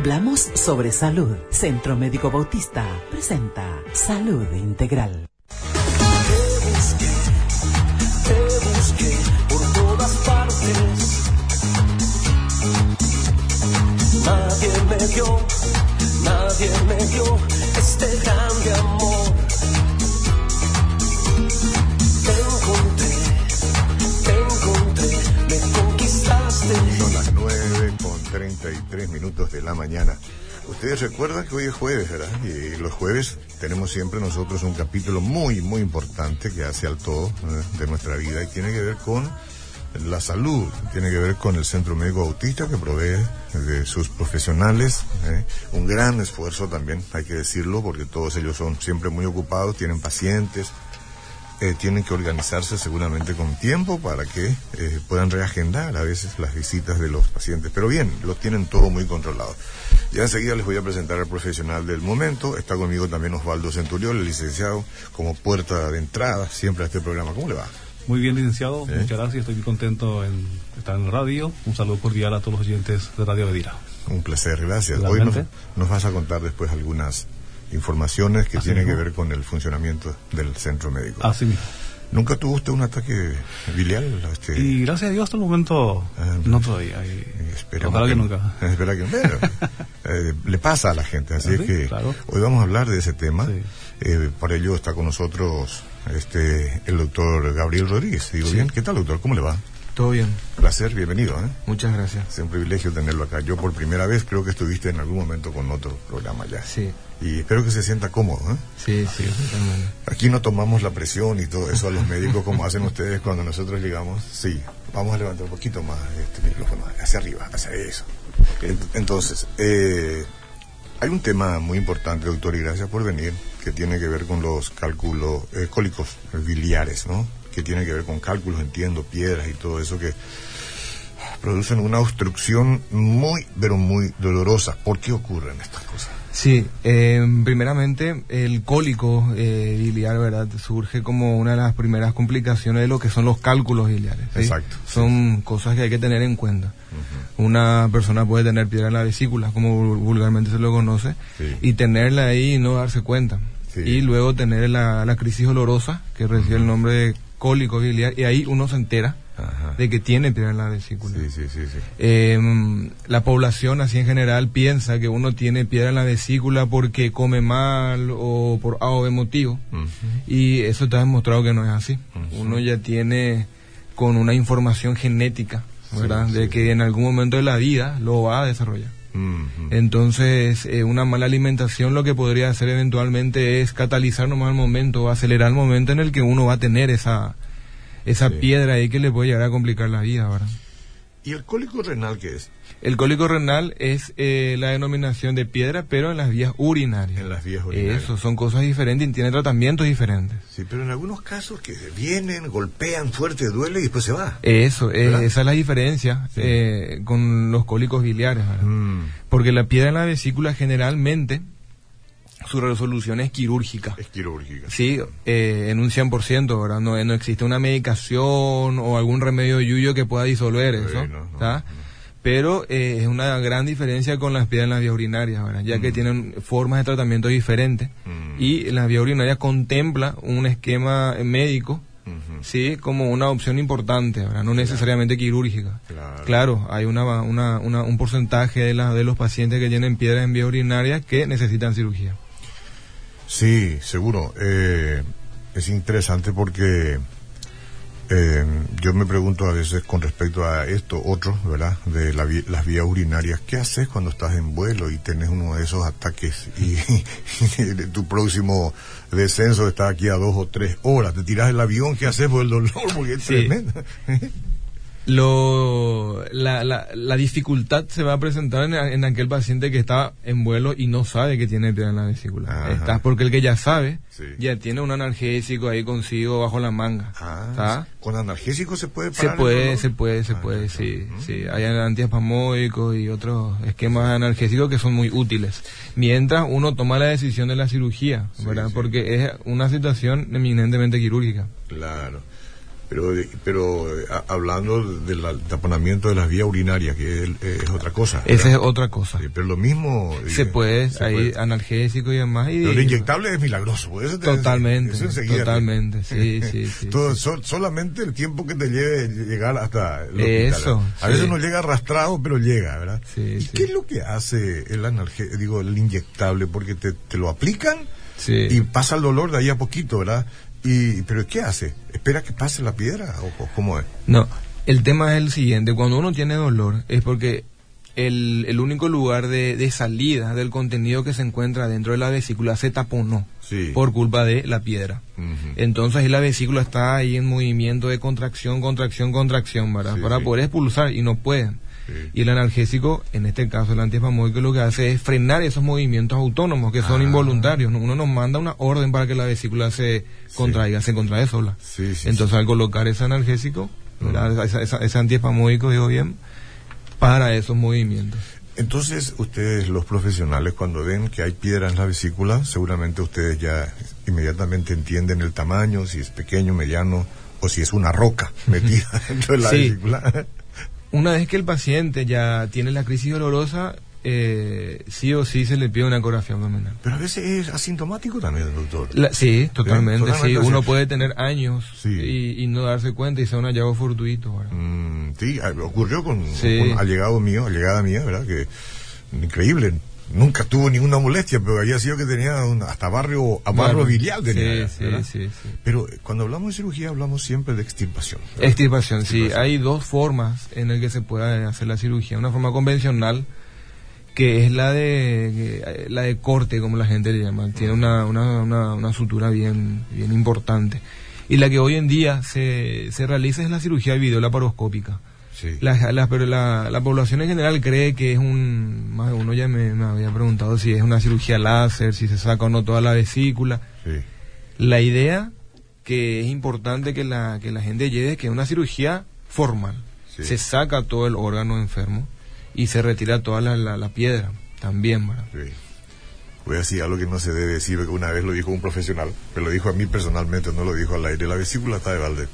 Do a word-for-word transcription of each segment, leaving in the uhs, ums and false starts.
Hablamos sobre salud. Centro Médico Bautista presenta Salud Integral. Te busqué, te busqué por todas partes. Nadie me dio, nadie me dio este grande amor. Te encontré, te encontré, me conquistaste. Son las nueve con treinta y tres minutos de la mañana. Ustedes recuerdan que hoy es jueves, ¿verdad? Y los jueves tenemos siempre nosotros un capítulo muy, muy importante que hace al todo ¿eh? de nuestra vida y tiene que ver con la salud, tiene que ver con el Centro Médico Bautista que provee de sus profesionales, ¿eh? un gran esfuerzo también, hay que decirlo, porque todos ellos son siempre muy ocupados, tienen pacientes, eh, tienen que organizarse seguramente con tiempo para que eh, puedan reagendar a veces las visitas de los pacientes, pero bien, los tienen todo muy controlado. Ya enseguida les voy a presentar al profesional del momento. Está conmigo también Osvaldo Centurión, el licenciado, como puerta de entrada siempre a este programa. ¿Cómo le va? Muy bien, licenciado. ¿Eh? Muchas gracias. Estoy muy contento en estar en la radio. Un saludo cordial a todos los oyentes de Radio Bedira. Un placer, gracias. Hoy nos, nos vas a contar después algunas informaciones que Así tienen mismo. que ver con el funcionamiento del centro médico. Así mismo. ¿Nunca tuvo usted un ataque biliar? Este... Y gracias a Dios hasta el momento Ah, no todavía. Y... Ojalá que, que nunca. Espera que pero, eh, le pasa a la gente, así es ¿Sí? que Claro. hoy vamos a hablar de ese tema. Sí. Eh, para ello está con nosotros este el doctor Gabriel Rodríguez. Digo Sí. bien, ¿qué tal, doctor? ¿Cómo le va? Todo bien. Placer, bienvenido. ¿eh? Muchas gracias. Es un privilegio tenerlo acá. Yo por primera vez creo que estuviste en algún momento con otro programa ya. Sí. Y espero que se sienta cómodo. ¿eh? Sí, sí, totalmente. Aquí no tomamos la presión y todo eso a los médicos como hacen ustedes cuando nosotros llegamos. Sí, vamos a levantar un poquito más este micrófono, hacia arriba, hacia eso. Entonces, eh, hay un tema muy importante, doctor, y gracias por venir, que tiene que ver con los cálculos eh, cólicos biliares, ¿no? Que tiene que ver con cálculos, entiendo, piedras y todo eso que producen una obstrucción muy, pero muy dolorosa. ¿Por qué ocurren estas cosas? Sí, eh, primeramente el cólico eh, biliar, ¿verdad? Surge como una de las primeras complicaciones de lo que son los cálculos biliares. ¿sí? Exacto. Son sí. cosas que hay que tener en cuenta. Uh-huh. Una persona puede tener piedra en la vesícula, como vulgarmente se lo conoce, sí. y tenerla ahí y no darse cuenta. Sí. Y luego tener la, la crisis dolorosa, que recibe uh-huh. el nombre de cólico biliar, y ahí uno se entera Ajá. de que tiene piedra en la vesícula. Sí, sí, sí, sí. Eh, la población así en general piensa que uno tiene piedra en la vesícula porque come mal o por A o B motivo, uh-huh. y eso está demostrado que no es así. Uh-huh. Uno ya tiene con una información genética, ¿verdad? Sí, de sí. que en algún momento de la vida lo va a desarrollar. Uh-huh. Entonces, eh, una mala alimentación lo que podría hacer eventualmente es catalizar nomás el momento, o acelerar el momento en el que uno va a tener esa esa sí. piedra ahí que le puede llegar a complicar la vida, ¿verdad? ¿Y el cólico renal qué es? El cólico renal es eh, la denominación de piedra, pero en las vías urinarias. En las vías urinarias. Eso, son cosas diferentes y tienen tratamientos diferentes. Sí, pero en algunos casos que vienen, golpean fuerte, duele y después se va. Eso, eh, esa es la diferencia sí. eh, con los cólicos biliares, ¿verdad? Mm. Porque la piedra en la vesícula generalmente su resolución es quirúrgica. Es quirúrgica. Sí, eh, en un cien por ciento, ¿verdad? No, no existe una medicación o algún remedio yuyo que pueda disolver sí, eso, no, no, no. Pero eh, es una gran diferencia con las piedras en las vías urinarias, ¿verdad? Ya mm. que tienen formas de tratamiento diferentes mm. y la vía urinaria contempla un esquema médico, uh-huh. sí, como una opción importante, ¿verdad? No necesariamente claro. quirúrgica. Claro. claro, hay una, una, una, un porcentaje de, la, de los pacientes que tienen piedras en vías urinarias que necesitan cirugía. Sí, seguro. Eh, es interesante porque eh, yo me pregunto a veces con respecto a esto, otro, ¿verdad? De la, las vías urinarias. ¿Qué haces cuando estás en vuelo y tenés uno de esos ataques y, y tu próximo descenso está aquí a dos o tres horas? Te tiras el avión, ¿qué haces por el dolor? Porque es sí. tremendo. Lo, la, la, la dificultad se va a presentar en, en aquel paciente que está en vuelo y no sabe que tiene piedra en la vesícula. Está porque el que ya sabe, sí. ya tiene un analgésico ahí consigo bajo la manga. Ah, ¿con analgésico se puede parar? Se puede, se puede, se ah, puede, sí, ¿no? sí. Hay antiespasmódicos y otros esquemas analgésicos que son muy útiles. Mientras uno toma la decisión de la cirugía, ¿verdad? Sí, sí. Porque es una situación eminentemente quirúrgica. Claro. Pero, pero a, hablando del taponamiento de las vías urinarias, que es, es otra cosa. Esa ¿verdad? es otra cosa. Sí, pero lo mismo... Se diga, puede, se hay puede. analgésico y demás. Y, Pero el inyectable es milagroso. Pues eso te- totalmente, eso enseguida totalmente, sí, sí, sí. Todo, sí. sol- solamente el tiempo que te lleve llegar hasta el hospital. Eso, A veces sí. no llega arrastrado, pero llega, ¿verdad? Sí, ¿Y sí. qué es lo que hace el analge- digo, el inyectable? Porque te, te lo aplican Sí. y pasa el dolor de ahí a poquito, ¿verdad? Y, pero ¿qué hace? ¿Espera que pase la piedra? ¿O, o cómo es? No, el tema es el siguiente, cuando uno tiene dolor es porque el, el único lugar de, de salida del contenido que se encuentra dentro de la vesícula se taponó Sí. por culpa de la piedra. Ujú. Entonces ahí la vesícula está ahí en movimiento de contracción, contracción, contracción, ¿verdad? Sí, Para sí. poder expulsar y no pueden. Sí. Y el analgésico, en este caso el antiespasmódico, lo que hace es frenar esos movimientos autónomos que son Ah. involuntarios. ¿no? Uno nos manda una orden para que la vesícula se contraiga, se contrae sola. Sí, sí, Entonces sí. al colocar ese analgésico, ¿verdad? Esa- esa- ese antiespasmódico, digo bien, para esos movimientos. Entonces, ustedes, los profesionales, cuando ven que hay piedra en la vesícula, seguramente ustedes ya inmediatamente entienden el tamaño, si es pequeño, mediano, o si es una roca metida dentro de la Sí. vesícula. Una vez que el paciente ya tiene la crisis dolorosa, eh, sí o sí se le pide una ecografía abdominal. Pero a veces es asintomático también, doctor. La- sí, totalmente, totalmente, sí. sí. Uno puede tener años Sí. y, y no darse cuenta y sea un hallazgo fortuito. ¿verdad? Mm, sí, ah, ocurrió con Sí. un allegado mío, allegada mía, ¿verdad? Que increíble. Nunca tuvo ninguna molestia, pero había sido que tenía un- hasta barrio, a barro Barro. biliar tenía. Sí, sí, ¿verdad? sí, sí. Pero eh, cuando hablamos de cirugía hablamos siempre de extirpación. ¿verdad? Extirpación, sí. Extirpación. Hay dos formas en las que se puede hacer la cirugía. Una forma convencional, que es la de que- la de corte, como la gente le llama. Tiene una, una, una, una sutura bien, bien importante. Y la que hoy en día se, se realiza es la cirugía videolaparoscópica. Sí. La, la, pero la, la población en general cree que es un... Más de uno ya me, me había preguntado si es una cirugía láser, si se saca o no toda la vesícula. Sí. La idea que es importante que la, que la gente lleve es que es una cirugía formal. Sí. Se saca todo el órgano enfermo y se retira toda la, la, la piedra también, ¿verdad? Sí. Voy a decir algo que no se debe decir, porque una vez lo dijo un profesional, pero lo dijo a mí personalmente, no lo dijo al aire. La vesícula está de balde.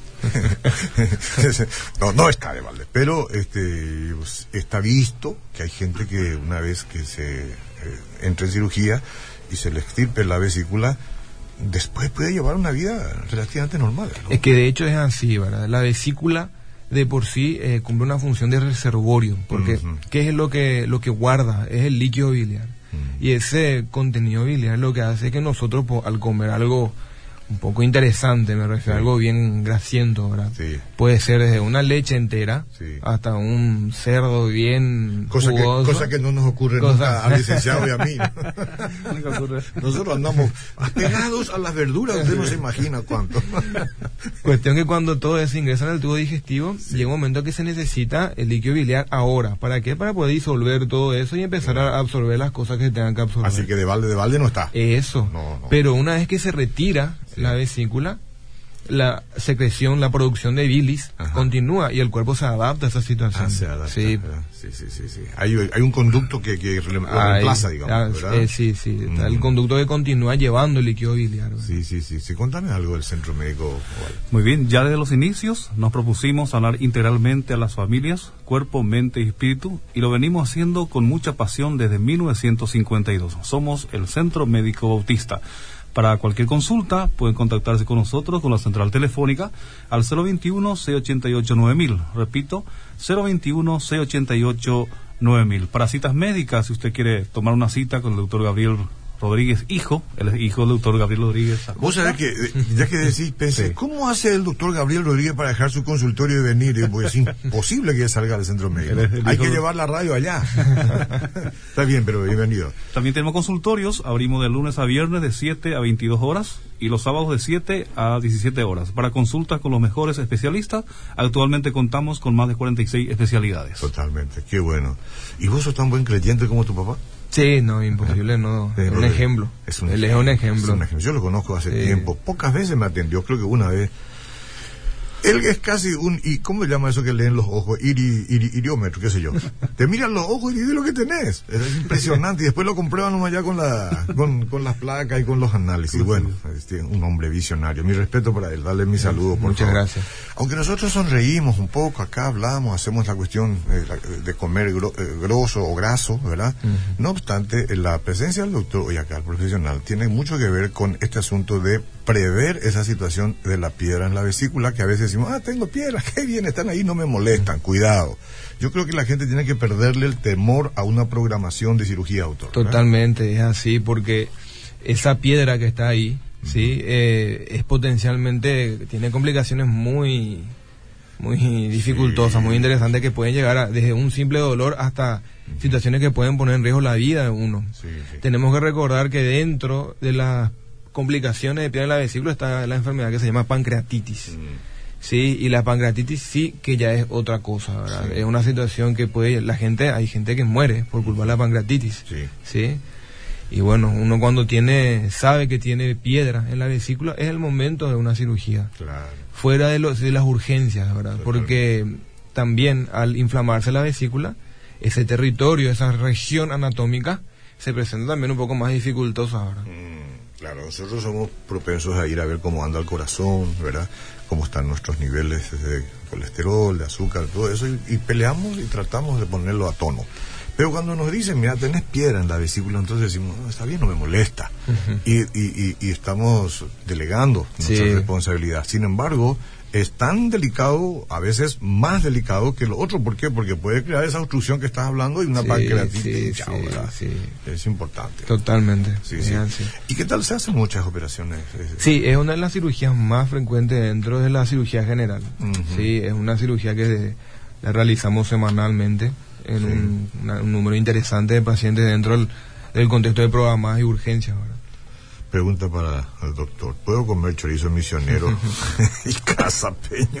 no, no está de balde, pero este pues, está visto que hay gente que una vez que se eh, entra en cirugía y se le extirpe la vesícula, después puede llevar una vida relativamente normal, ¿no? Es que de hecho es así, ¿verdad? La vesícula de por sí eh, cumple una función de reservorio, porque Ujú. ¿qué es lo que, lo que guarda? Es el líquido biliar. Mm. Y ese contenido biliar lo que hace es que nosotros po- al comer algo un poco interesante, me refiero a Sí. algo bien grasiento, ¿verdad? Sí. Puede ser desde una leche entera Sí. hasta un cerdo bien Cosa que, jugoso. cosa que no nos ocurre Cosa- nunca al licenciado y a mí, ¿no? Nosotros andamos apegados a las verduras, usted no se imagina cuánto. Cuestión que cuando todo eso ingresa en el tubo digestivo, llega un momento que se necesita el líquido biliar ahora. ¿Para qué? Para poder disolver todo eso y empezar a absorber las cosas que tengan que absorber. Así que de balde, de balde no está. Eso. No, no. Pero una vez que se retira Sí. la vesícula, la secreción, la producción de bilis Ajá. continúa y el cuerpo se adapta a esa situación. Ah, se adapta, Sí. ¿verdad? sí, sí, sí, sí. Hay, hay un conducto que, que re- lo Ahí, reemplaza, ah, digamos, ¿verdad? eh, sí, sí. Está el Mm. conducto que continúa llevando el líquido biliar. ¿verdad? Sí, sí, sí, sí. Contame algo del centro médico. Oval. Muy bien, ya desde los inicios nos propusimos hablar integralmente a las familias, cuerpo, mente y espíritu, y lo venimos haciendo con mucha pasión desde mil novecientos cincuenta y dos. Somos el Centro Médico Bautista. Para cualquier consulta pueden contactarse con nosotros con la central telefónica al cero veintiuno, seiscientos ochenta y ocho, nueve mil. Repito, cero veintiuno, seiscientos ochenta y ocho, nueve mil. Para citas médicas, si usted quiere tomar una cita con el doctor Gabriel Rodríguez, hijo, el hijo del doctor Gabriel Rodríguez. Vos sabés que, eh, ya que decís, pensé, Sí. ¿cómo hace el doctor Gabriel Rodríguez para dejar su consultorio y venir? Y, pues es imposible que salga del centro médico. Él es el Hay hijo que de- llevar la radio allá. Está bien, pero bienvenido. También tenemos consultorios, abrimos de lunes a viernes de siete a veintidós horas y los sábados de siete a diecisiete horas. Para consultas con los mejores especialistas, actualmente contamos con más de cuarenta y seis especialidades. Totalmente, qué bueno. ¿Y vos sos tan buen creyente como tu papá? Sí, no, imposible, no. Eh, un no, ejemplo. Es un Él es un ejemplo. Es un ejemplo. Yo lo conozco hace Sí. tiempo. Pocas veces me atendió, creo que una vez. Él es casi un, y ¿cómo se llama eso que leen los ojos? Iri, iri, iriómetro, qué sé yo. Te miran los ojos y dices lo que tenés. Es impresionante. Y después lo comprueban nomás ya con la, con, con las placas y con los análisis. Bueno, este, un hombre visionario. Mi respeto para él. Dale mi saludo, por Muchas favor. gracias. Aunque nosotros sonreímos un poco, acá hablamos, hacemos la cuestión eh, de comer gro, eh, grosso o graso, ¿verdad? Uh-huh. No obstante, la presencia del doctor hoy acá, el profesional, tiene mucho que ver con este asunto de prever esa situación de la piedra en la vesícula, que a veces decimos, ah, tengo piedras, qué bien, están ahí, no me molestan, cuidado. Yo creo que la gente tiene que perderle el temor a una programación de cirugía, doctor, ¿verdad? Totalmente, es así, porque esa piedra que está ahí, uh-huh. sí, eh, es potencialmente, tiene complicaciones muy, muy dificultosas, sí. muy interesantes, que pueden llegar a, desde un simple dolor hasta uh-huh. situaciones que pueden poner en riesgo la vida de uno. Sí, sí. Tenemos que recordar que dentro de las complicaciones de piedra en la vesícula está la enfermedad que se llama pancreatitis. Mm. Sí, y la pancreatitis sí que ya es otra cosa, ¿verdad? Sí. Es una situación que puede, la gente, hay gente que muere por culpa de la pancreatitis. Sí. Sí. Y bueno, uno cuando tiene, sabe que tiene piedra en la vesícula, es el momento de una cirugía. Claro. Fuera de, los, de las urgencias, ¿verdad? Claro. Porque también al inflamarse la vesícula, ese territorio, esa región anatómica, se presenta también un poco más dificultosa, ¿verdad? Mm. Claro, nosotros somos propensos a ir a ver cómo anda el corazón, ¿verdad? Cómo están nuestros niveles de colesterol, de azúcar, todo eso, y, y peleamos y tratamos de ponerlo a tono. Pero cuando nos dicen, mira, tenés piedra en la vesícula, entonces decimos, no, está bien, no me molesta. Uh-huh. y, y, y, y estamos delegando nuestra sí. responsabilidad. Sin embargo, es tan delicado, a veces más delicado que lo otro. ¿Por qué? Porque puede crear esa obstrucción que estás hablando y una sí, pancreatitis. Sí, sí, sí. Es importante. Totalmente. Sí, sí. Sí. ¿Y qué tal se hacen muchas operaciones? Sí, es una de las cirugías más frecuentes dentro de la cirugía general. Uh-huh. Sí, es una cirugía que la realizamos semanalmente en sí. un, una, un número interesante de pacientes dentro del, del contexto de programadas y urgencias, ¿verdad? Pregunta para el doctor, ¿puedo comer chorizo misionero y casapeño?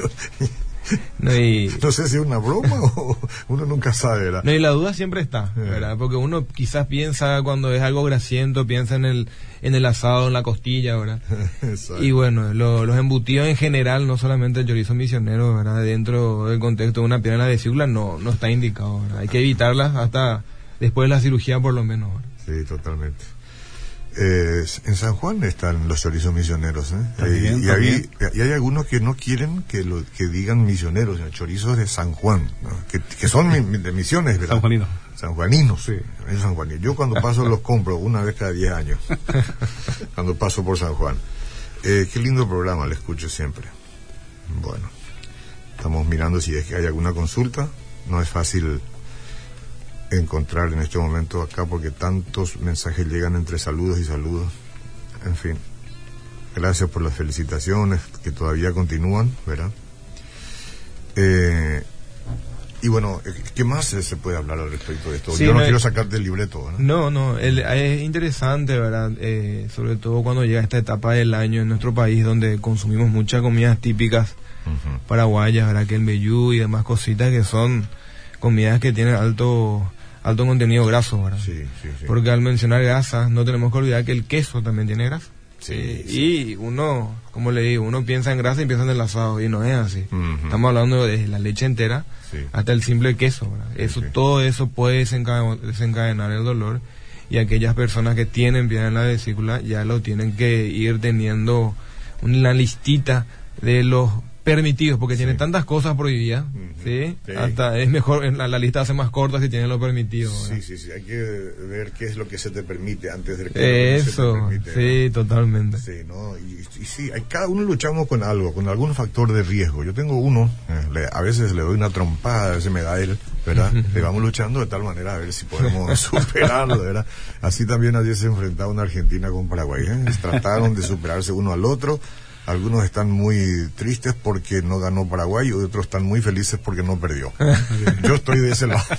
No, y... no sé si es una broma o uno nunca sabe, ¿verdad? No, y la duda siempre está, ¿verdad? Porque uno quizás piensa, cuando es algo grasiento, piensa en el en el asado, en la costilla, ¿verdad? Y bueno, lo, los embutidos en general, no solamente el chorizo misionero, ¿verdad? Dentro del contexto de una piedra en la vesícula no, no está indicado, ¿verdad? Hay que evitarlas hasta después de la cirugía por lo menos, ¿verdad? Sí, totalmente. Eh, en San Juan están los chorizos misioneros, ¿eh? También, y, y, hay, y hay algunos que no quieren que lo que digan misioneros, sino chorizos de San Juan, ¿no? que, que son mi, de misiones, ¿verdad? Sanjuaninos. Sanjuaninos, sí, es San Juan. Yo cuando paso los compro una vez cada diez años, cuando paso por San Juan. Eh, qué lindo programa, le escucho siempre. Bueno, estamos mirando si es que hay alguna consulta. No es fácil encontrar en este momento acá porque tantos mensajes llegan entre saludos y saludos. En fin, gracias por las felicitaciones que todavía continúan, ¿verdad? Eh, y bueno, ¿qué más se puede hablar al respecto de esto? Sí, Yo no, no quiero sacarte el libreto, ¿verdad? No, no, el, es interesante, ¿verdad? Eh, sobre todo cuando llega esta etapa del año en nuestro país donde consumimos muchas comidas típicas uh-huh. paraguayas, ¿verdad? Que el meyú y demás cositas que son comidas que tienen alto alto contenido graso, ¿verdad? Sí, sí, sí. Porque al mencionar grasa, no tenemos que olvidar que el queso también tiene grasa. Sí, sí. Y uno, como le digo, uno piensa en grasa y piensa en el asado, y no es así. Uh-huh. Estamos hablando de la leche entera sí. hasta el simple queso, ¿verdad? Eso, sí. Todo eso puede desencadenar, desencadenar el dolor, y aquellas personas que tienen piedra en la vesícula ya lo tienen que ir teniendo una listita de los permitidos, porque sí. tiene tantas cosas prohibidas, uh-huh. ¿sí? Sí. Hasta es mejor, la, la lista hace más corta si tiene lo permitido, ¿verdad? Sí, sí, sí, hay que ver qué es lo que se te permite antes de que eso, se te permite, sí, ¿no? Totalmente. Sí, ¿no? Y, y sí, hay, cada uno luchamos con algo, con algún factor de riesgo. Yo tengo uno, eh, le, a veces le doy una trompada, a veces me da él, ¿verdad? Le vamos luchando de tal manera a ver si podemos superarlo, ¿verdad? Así también ayer se enfrentaba una Argentina con Paraguay, ¿eh? Trataron de superarse uno al otro. Algunos están muy tristes porque no ganó Paraguay y otros están muy felices porque no perdió. Yo estoy de ese lado.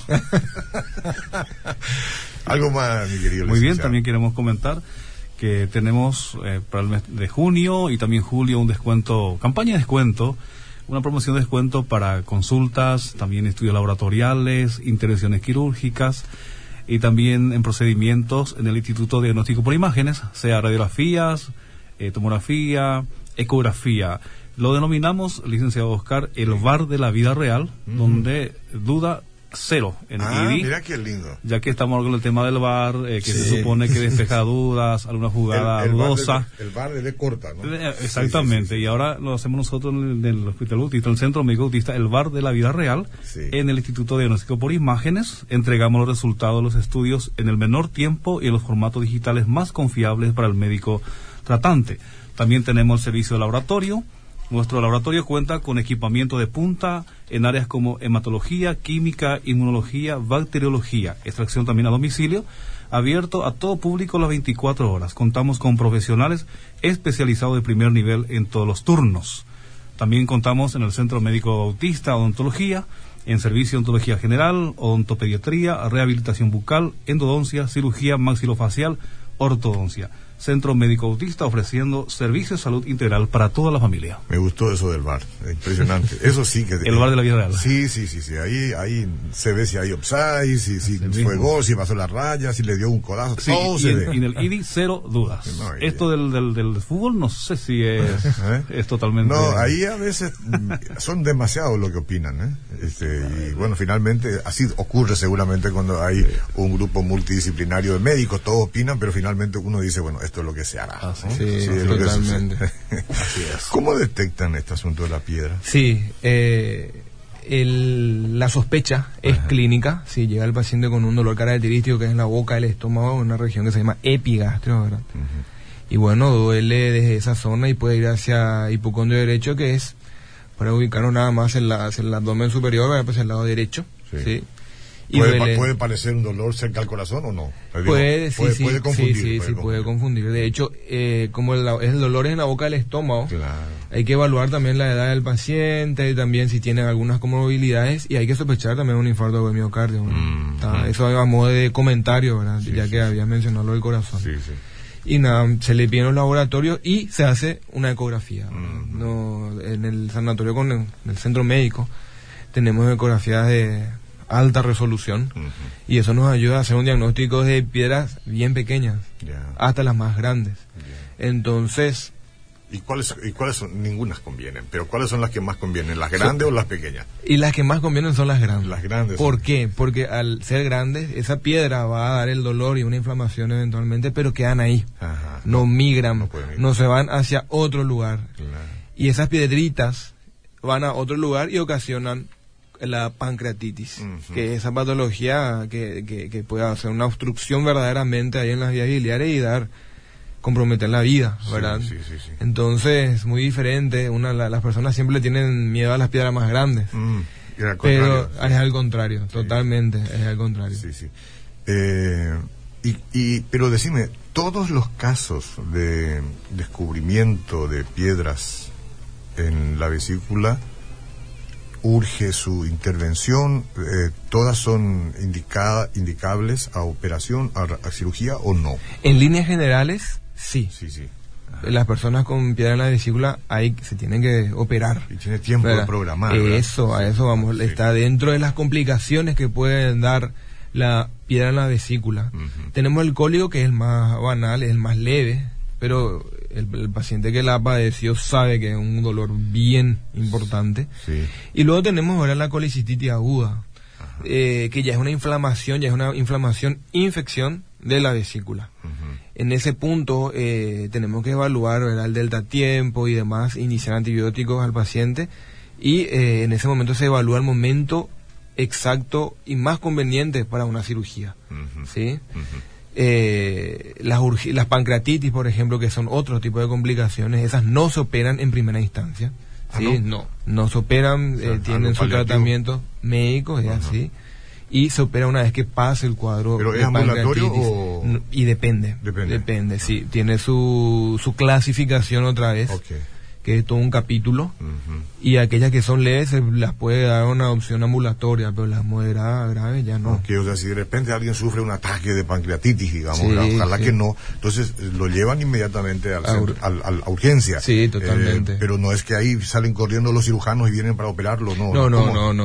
Algo más, mi querido. Muy bien, también queremos comentar que tenemos eh, para el mes de junio y también julio un descuento, campaña de descuento, una promoción de descuento para consultas, también estudios laboratoriales, intervenciones quirúrgicas y también en procedimientos en el Instituto de Diagnóstico por Imágenes, sea radiografías, eh, tomografía, ecografía, Lo denominamos, licenciado Oscar, el V A R de la vida real, mm. donde duda cero en ah, I D I. Mira qué lindo. Ya que estamos con el tema del V A R, eh, que sí. se supone que despeja dudas, alguna jugada el, el dudosa. El V A R de, el V A R de corta, ¿no? Exactamente, sí, sí, sí. Y ahora lo hacemos nosotros en el, en el Hospital Bautista, en el Centro Médico Bautista, el V A R de la vida real, sí. en el Instituto de Diagnóstico por Imágenes. Entregamos los resultados de los estudios en el menor tiempo y en los formatos digitales más confiables para el médico tratante. También tenemos el servicio de laboratorio. Nuestro laboratorio cuenta con equipamiento de punta en áreas como hematología, química, inmunología, bacteriología, extracción también a domicilio, abierto a todo público las veinticuatro horas. Contamos con profesionales especializados de primer nivel en todos los turnos. También contamos en el Centro Médico Bautista Odontología, en servicio de odontología general, odontopediatría, rehabilitación bucal, endodoncia, cirugía maxilofacial, ortodoncia. Centro Médico Bautista ofreciendo servicio de salud integral para toda la familia. Me gustó eso del V A R, impresionante. Eso sí que... El V A R de la vida real. Sí, sí, sí, sí. Ahí, ahí se ve si hay offside, si, si fue gol, si pasó la raya, si le dio un codazo, sí, todo y se en, ve. Y en el I D I cero dudas. No, Esto del, del, del fútbol no sé si es, ¿Eh? es totalmente... No, ahí a veces son demasiados lo que opinan, ¿eh? Este, y bueno, finalmente así ocurre seguramente cuando hay un grupo multidisciplinario de médicos, todos opinan, pero finalmente uno dice, bueno, esto es lo que se hará. Ah, sí, ¿no? sí, sí, es totalmente. Así es. ¿Cómo detectan este asunto de la piedra? Sí, eh, el, la sospecha es Ajá. clínica. Si llega el paciente con un dolor característico que es en la boca, el estómago, una región que se llama epigastrio, ¿verdad? Uh-huh. Y bueno, duele desde esa zona y puede ir hacia hipocondrio derecho, que es para ubicarnos nada más en, la, en el abdomen superior, ¿verdad? Pues el lado derecho. Sí. ¿sí? Y ¿Puede, duele. ¿Puede parecer un dolor cerca al corazón o no? Digo, puede, sí, puede, sí, puede confundir. Sí, sí, puede, sí confundir. puede confundir. De hecho, eh, como el, el dolor es en la boca del estómago, claro. hay que evaluar también la edad del paciente, también si tiene algunas comorbilidades, y hay que sospechar también un infarto de miocardio. Mm, Está, mm. Eso a modo de comentario, ¿verdad? Sí, ya sí, que sí. había mencionado lo del corazón. Sí, sí. Y nada, se le piden los laboratorios y se hace una ecografía. Mm. No, en el sanatorio con el, en el centro médico tenemos ecografías de alta resolución, uh-huh. y eso nos ayuda a hacer un diagnóstico de piedras bien pequeñas, yeah. hasta las más grandes. Yeah. Entonces... ¿Y cuáles, ¿Y cuáles son? Ningunas convienen, pero ¿cuáles son las que más convienen? ¿Las grandes son, o las pequeñas? Y las que más convienen son las grandes. Las grandes. ¿Por son... qué? Porque al ser grandes, esa piedra va a dar el dolor y una inflamación eventualmente, pero quedan ahí. Ajá, no, no migran, no, no se van hacia otro lugar. Claro. Y esas piedritas van a otro lugar y ocasionan la pancreatitis, uh-huh. que es esa patología que, que, que puede hacer una obstrucción verdaderamente ahí en las vías biliares y dar, comprometer la vida, ¿verdad? Sí, sí, sí, sí. Entonces, muy diferente, una, la, las personas siempre tienen miedo a las piedras más grandes, mm, pero es al contrario, sí. totalmente, es al contrario. Sí, sí. Eh, y, y, pero decime, todos los casos de descubrimiento de piedras en la vesícula urge su intervención, eh, todas son indicada, indicables a operación, a, a cirugía o no. En líneas generales, sí. Sí, sí. Ajá. Las personas con piedra en la vesícula ahí se tienen que operar. Y tiene tiempo de programar. Eso, ¿verdad? A eso vamos. Sí. Está dentro de las complicaciones que pueden dar la piedra en la vesícula. Uh-huh. Tenemos el cólico, que es el más banal, es el más leve, pero el, el paciente que la padeció sabe que es un dolor bien importante. Sí. Y luego tenemos ahora la colicistitis aguda, eh, que ya es una inflamación, ya es una inflamación, infección de la vesícula. Uh-huh. En ese punto eh, tenemos que evaluar, ¿verdad?, el delta tiempo y demás, iniciar antibióticos al paciente, y eh, en ese momento se evalúa el momento exacto y más conveniente para una cirugía. Uh-huh. ¿Sí? Uh-huh. Eh, las, urgi- las pancreatitis, por ejemplo, que son otro tipo de complicaciones, esas no se operan en primera instancia. ¿Sí? ¿Ah, no? no, no se operan, o sea, eh, tienen su tratamiento médico, es así, y se opera una vez que pase el cuadro. ¿Pero de es ambulatorio o...? No, y depende, depende, depende, sí, tiene su, su clasificación otra vez. Okay. Que es todo un capítulo, uh-huh. y aquellas que son leves se las puede dar una opción ambulatoria, pero las moderadas, graves, ya no. Okay, o sea, si de repente alguien sufre un ataque de pancreatitis, digamos, sí, ojalá sí. que no, entonces lo llevan inmediatamente al, a, ur- al, al, a urgencia. Sí, totalmente. Eh, pero no es que ahí salen corriendo los cirujanos y vienen para operarlo, no. No, no, no, no. no.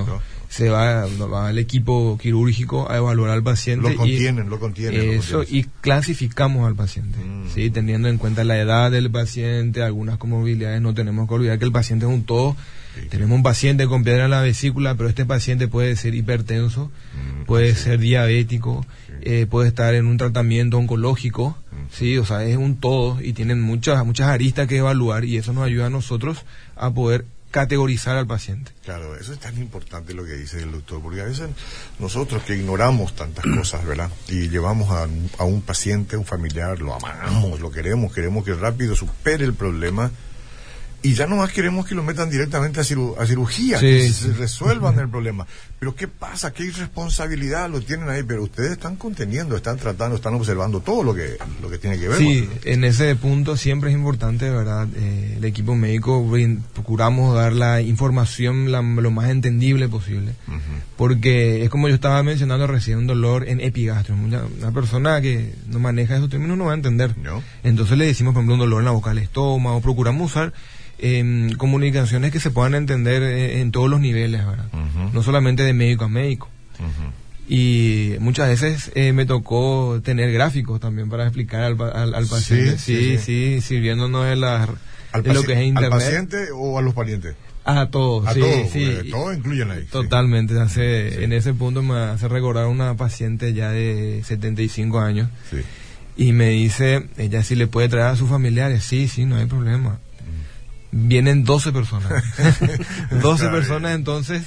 se va, va el equipo quirúrgico a evaluar al paciente. Lo contienen, y, lo contienen. Eso, lo contienen. Y clasificamos al paciente, mm. ¿sí? Teniendo en cuenta la edad del paciente, algunas comorbilidades. No tenemos que olvidar que el paciente es un todo. Sí, tenemos un paciente con piedra en la vesícula, pero este paciente puede ser hipertenso, mm, puede sí. ser diabético, sí. eh, puede estar en un tratamiento oncológico, mm. sí, o sea, es un todo y tienen muchas muchas aristas que evaluar, y eso nos ayuda a nosotros a poder categorizar al paciente. Claro, eso es tan importante lo que dice el doctor, porque a veces nosotros que ignoramos tantas cosas, ¿verdad? Y llevamos a, a un paciente, un familiar, lo amamos, lo queremos, queremos que rápido supere el problema, y ya nomás queremos que lo metan directamente a, ciru a cirugía, sí, que sí. se resuelvan el problema. Pero ¿qué pasa? ¿Qué irresponsabilidad lo tienen ahí? Pero ustedes están conteniendo, están tratando, están observando todo lo que lo que tiene que ver. Sí, con... en ese punto siempre es importante, ¿verdad? Eh, el equipo médico procuramos dar la información la, lo más entendible posible. Uh-huh. Porque es como yo estaba mencionando recién, un dolor en epigastrio. Una, una persona que no maneja esos términos no va a entender. No. Entonces le decimos, por ejemplo, un dolor en la boca del estómago. Procuramos usar Eh, comunicaciones que se puedan entender eh, en todos los niveles, ¿verdad? Uh-huh. No solamente de médico a médico. Uh-huh. Y muchas veces eh, me tocó tener gráficos también para explicar al, al, al paciente. Sí, sí, sí, sí, sí sirviéndonos de, la, de lo que es internet. ¿Al paciente o a los parientes? A todos, a sí, todos, sí. Eh, todos incluyen ahí. Totalmente. Sí. Hace, sí. En ese punto me hace recordar una paciente ya de setenta y cinco años. Sí. Y me dice, ella si le puede traer a sus familiares. Sí, sí, no hay problema. Vienen doce personas. doce personas, entonces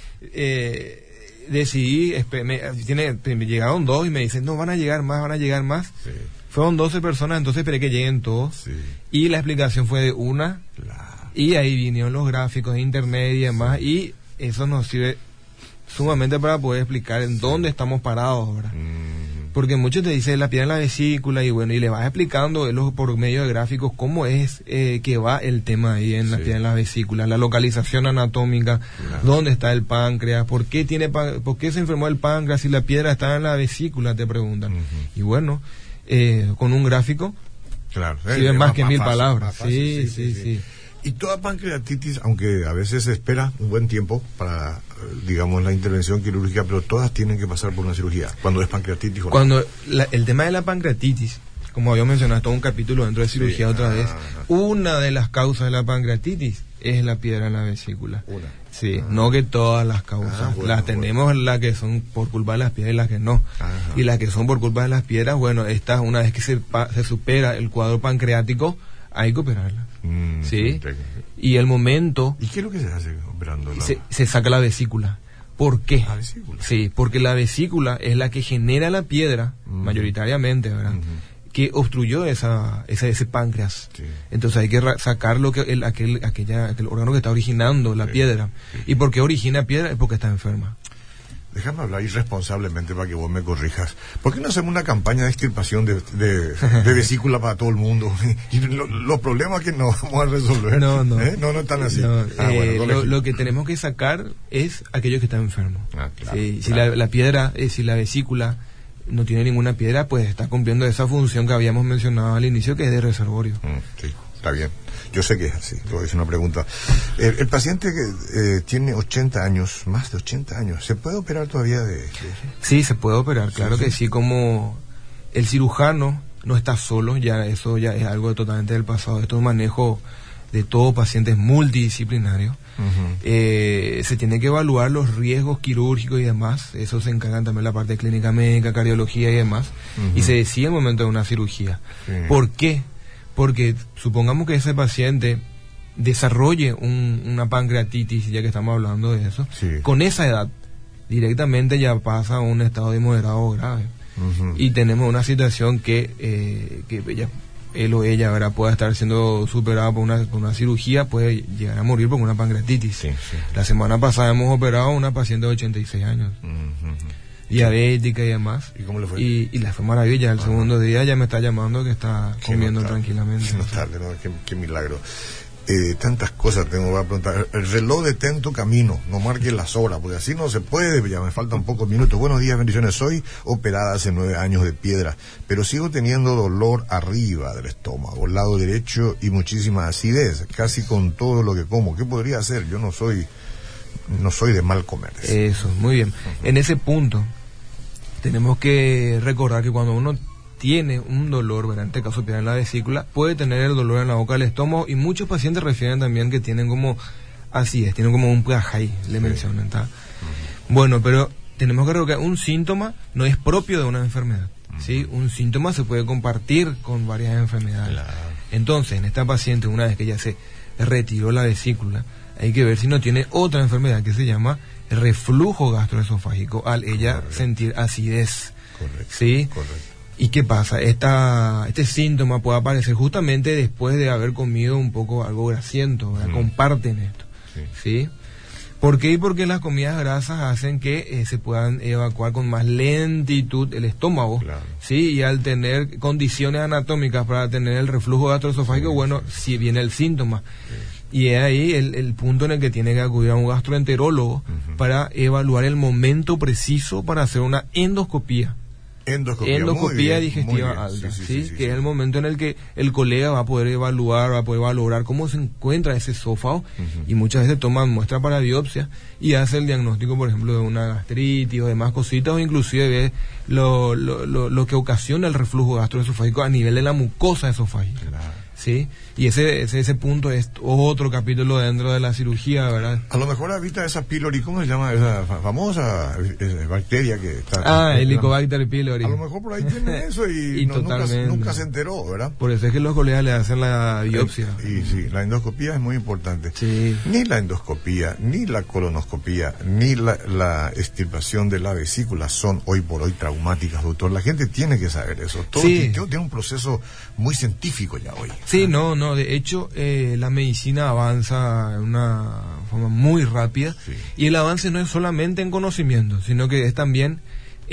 eh, decidí, me, tiene, me llegaron dos y me dicen, no, van a llegar más, van a llegar más. Sí. Fueron doce personas, entonces esperé que lleguen todos. Sí. Y la explicación fue de una. Claro. Y ahí vinieron los gráficos de internet y demás. Sí. Y eso nos sirve sumamente para poder explicar en sí. dónde estamos parados ahora. Mm. Porque muchos te dicen la piedra en la vesícula y bueno, y le vas explicando por medio de gráficos cómo es eh, que va el tema ahí en sí. la piedra en la vesícula, la localización anatómica, claro. dónde está el páncreas, por qué tiene por qué se enfermó el páncreas si la piedra está en la vesícula, te preguntan. Uh-huh. Y bueno, eh, con un gráfico claro, sirve eh, más, más que más mil fácil, palabras. Fácil, sí, sí, sí, sí, sí. Y toda pancreatitis, aunque a veces se espera un buen tiempo para, digamos, la intervención quirúrgica, pero todas tienen que pasar por una cirugía, cuando es pancreatitis. Cuando la, el tema de la pancreatitis, como había mencionado, todo un capítulo dentro de cirugía sí, otra ah, vez, ah, una de las causas de la pancreatitis es la piedra en la vesícula. Una. Sí, ah. no que todas las causas. Ah, bueno, las tenemos bueno. las que son por culpa de las piedras y las que no. Ajá. Y las que son por culpa de las piedras, bueno, estas, una vez que se, se supera el cuadro pancreático, hay que operarla. Mm, ¿sí? sí. Y el momento... ¿Y qué es lo que se hace operando? La... Se, se saca la vesícula. ¿Por qué? La vesícula. Sí, porque la vesícula es la que genera la piedra, mm. mayoritariamente, ¿verdad? Mm-hmm. Que obstruyó esa, ese, ese páncreas. Sí. Entonces hay que sacar lo que el, aquel, aquella, aquel órgano que está originando la sí. piedra. Sí. ¿Y por qué origina piedra? Es porque está enferma. Déjame hablar irresponsablemente para que vos me corrijas. ¿Por qué no hacemos una campaña de extirpación de, de, de vesícula para todo el mundo? Y lo, los problemas que no vamos a resolver. No, no. ¿Eh? No, no están así. No, ah, eh, bueno, lo, lo que tenemos que sacar es aquellos que están enfermos. Ah, claro, sí, si claro. la, la piedra, eh, si la vesícula no tiene ninguna piedra, pues está cumpliendo esa función que habíamos mencionado al inicio, que es de reservorio. Mm, sí, está bien. Yo sé que es así. Te voy a decir una pregunta. El, el paciente que eh, tiene ochenta años, más de ochenta años, ¿se puede operar todavía de, de... Sí, se puede operar, claro sí, que sí. sí. Como el cirujano no está solo, ya eso ya es algo totalmente del pasado. Esto es un manejo de todo paciente multidisciplinario. Uh-huh. eh, se tiene que evaluar los riesgos quirúrgicos y demás. Eso se encargan también la parte de clínica médica, cardiología y demás. Uh-huh. Y se decide el momento de una cirugía. Sí. ¿Por qué? Porque supongamos que ese paciente desarrolle un, una pancreatitis, ya que estamos hablando de eso, sí. con esa edad directamente ya pasa a un estado de moderado o grave. Uh-huh. Y tenemos una situación que, eh, que ella, él o ella ahora pueda estar siendo superada por una, por una cirugía, puede llegar a morir por una pancreatitis. Sí, sí. La semana pasada hemos operado a una paciente de ochenta y seis años. Uh-huh. Diabética y demás. ¿Y cómo le fue? Y, y la fue maravilla. El ah, segundo día ya me está llamando que está comiendo notable, tranquilamente. Qué notable, ¿no? Qué, qué milagro. Eh, tantas cosas tengo que preguntar. El reloj detén tu camino, no marques las horas, porque así no se puede, ya me faltan pocos minutos. Buenos días, bendiciones. Soy operada hace nueve años de piedra, pero sigo teniendo dolor arriba del estómago, lado derecho y muchísima acidez, casi con todo lo que como. ¿Qué podría hacer? Yo no soy... no soy de mal comer. Eso, muy bien. Uh-huh. En ese punto, tenemos que recordar que cuando uno tiene un dolor, ¿verdad? En este caso piedra en la vesícula, puede tener el dolor en la boca del estómago, y muchos pacientes refieren también que tienen como, así es, tienen como un pajay, le sí. mencionan, ¿está? Uh-huh. Bueno, pero tenemos que recordar que un síntoma no es propio de una enfermedad, uh-huh. ¿sí? Un síntoma se puede compartir con varias enfermedades. Claro. Entonces, en esta paciente, una vez que ya se retiró la vesícula, hay que ver si no tiene otra enfermedad que se llama reflujo gastroesofágico, al ella Correcto. sentir acidez. Correcto. ¿Sí? Correcto. ¿Y qué pasa? Esta, este síntoma puede aparecer justamente después de haber comido un poco algo grasiento, ¿verdad? Mm. Comparten esto. Sí. ¿Sí? ¿Por qué? Porque las comidas grasas hacen que eh, se puedan evacuar con más lentitud el estómago, claro. ¿sí? Y al tener condiciones anatómicas para tener el reflujo gastroesofágico, sí, bueno, sí. si viene el síntoma. Sí. Y es ahí el, el punto en el que tiene que acudir a un gastroenterólogo uh-huh. para evaluar el momento preciso para hacer una endoscopía. Endoscopía, endoscopía bien, digestiva alta, sí, sí, ¿sí? Sí, sí, que sí. es el momento en el que el colega va a poder evaluar, va a poder valorar cómo se encuentra ese esófago, uh-huh. y muchas veces toman muestra para biopsia y hace el diagnóstico, por ejemplo, de una gastritis o demás cositas, o inclusive ve lo, lo, lo, lo que ocasiona el reflujo gastroesofágico a nivel de la mucosa esofágica. Claro. ¿Sí? Y ese, ese ese punto es otro capítulo dentro de la cirugía, ¿verdad? A lo mejor habita esa pylori, ¿cómo se llama esa famosa eh, bacteria que está? Ah, Helicobacter pylori. A lo mejor por ahí tiene eso y, y no, nunca, nunca se enteró, ¿verdad? Por eso es que los colegas le hacen la biopsia. Y sí, la endoscopía es muy importante. Sí. Ni la endoscopía, ni la colonoscopía, ni la, la extirpación de la vesícula son hoy por hoy traumáticas, doctor. La gente tiene que saber eso. Todo sí. tiene, tiene un proceso muy científico ya hoy. Sí, no, no, de hecho eh, la medicina avanza de una forma muy rápida, sí. y el avance no es solamente en conocimiento, sino que es también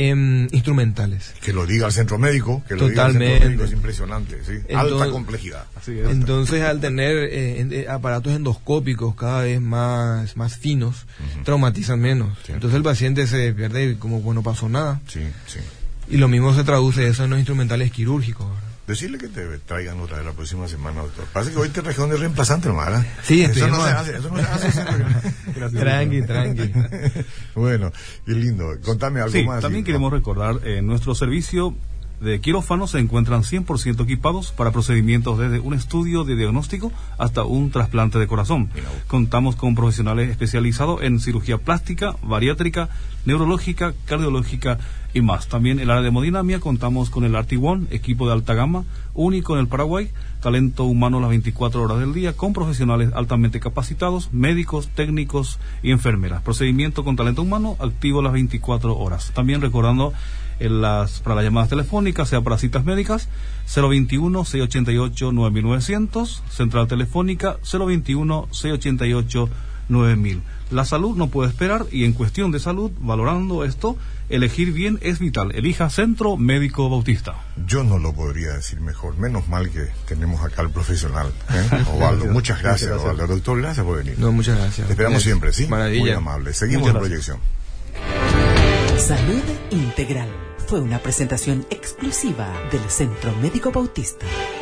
en instrumentales. Que lo diga el centro médico, que lo Totalmente. diga el centro médico, es impresionante, ¿sí? Entonces, alta complejidad. Así es. Entonces, al tener eh, en, eh, aparatos endoscópicos cada vez más, más finos, uh-huh. traumatizan menos. Sí. Entonces el paciente se pierde como pues, no pasó nada. Sí, sí. Y lo mismo se traduce eso en los instrumentales quirúrgicos, ¿verdad? Decirle que te traigan otra vez la próxima semana, doctor. Parece que hoy te trajeron de reemplazante, hermana. Sí, eso no se hace, eso no se hace. Gracias. Tranqui, tranqui. Bueno, qué lindo. Contame algo sí, más. También y, queremos ¿no? recordar, eh, nuestro servicio de quirófano se encuentran cien por ciento equipados para procedimientos desde un estudio de diagnóstico hasta un trasplante de corazón. Mira. Contamos con profesionales especializados en cirugía plástica, bariátrica, neurológica, cardiológica y más. También en el área de hemodinamia contamos con el Artiguan, equipo de alta gama, único en el Paraguay, talento humano las veinticuatro horas del día, con profesionales altamente capacitados, médicos, técnicos y enfermeras. Procedimiento con talento humano activo las veinticuatro horas. También recordando en las, para las llamadas telefónicas, sea para citas médicas, cero veintiuno, seiscientos ochenta y ocho, nueve mil novecientos, central telefónica cero veintiuno, seiscientos ochenta y ocho, nueve mil. La salud no puede esperar y en cuestión de salud, valorando esto, elegir bien es vital. Elija Centro Médico Bautista. Yo no lo podría decir mejor. Menos mal que tenemos acá al profesional, ¿eh? Osvaldo. Muchas gracias, muchas gracias. Osvaldo. Doctor, gracias por venir. No, muchas gracias. Te esperamos siempre, ¿sí? Maravilla. Muy amable. Seguimos en proyección. Salud Integral fue una presentación exclusiva del Centro Médico Bautista.